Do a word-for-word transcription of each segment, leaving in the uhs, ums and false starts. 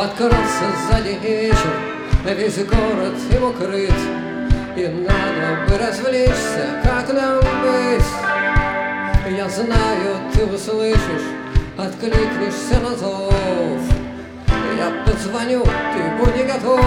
подкрался сзади вечер, весь город им укрыт, и надо бы развлечься, как нам быть? Я знаю, ты услышишь, откликнешься на зов. Я позвоню, ты будь готов.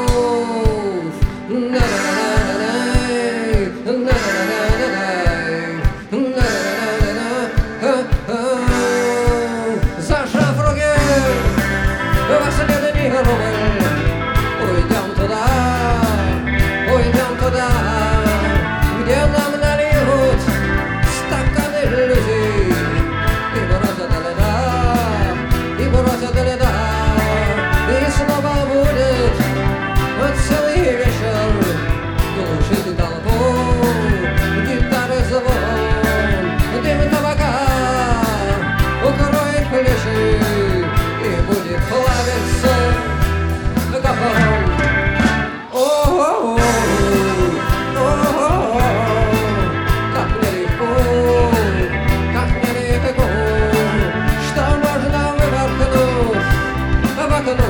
Зажав руки, последний рубль, уйдем туда, уйдем туда, где нам нальют стаканы людей и бросят льда, и бросят льда, и снова будет целый вечер глушить толпу, гитары звон, дым табака укроет плечи и будет плавиться кафан. О-о-о, о-о-о, как мне легко, как мне легко, что можно выволкнуть в окно.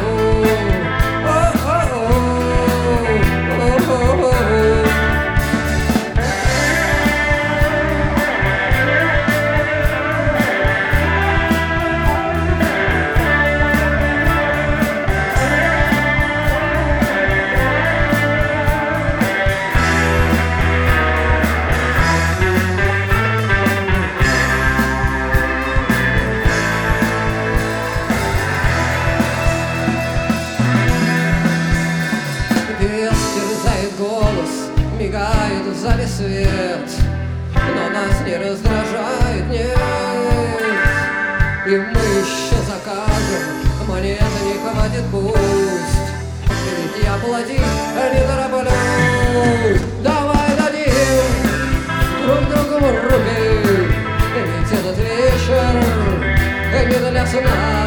Терзает голос, мигает в зале свет, но нас не раздражает, нет. И мы еще закажем, монеты не хватит, пусть, ведь я платить не тороплюсь. Давай дадим друг другу руки, ведь этот вечер не для сна.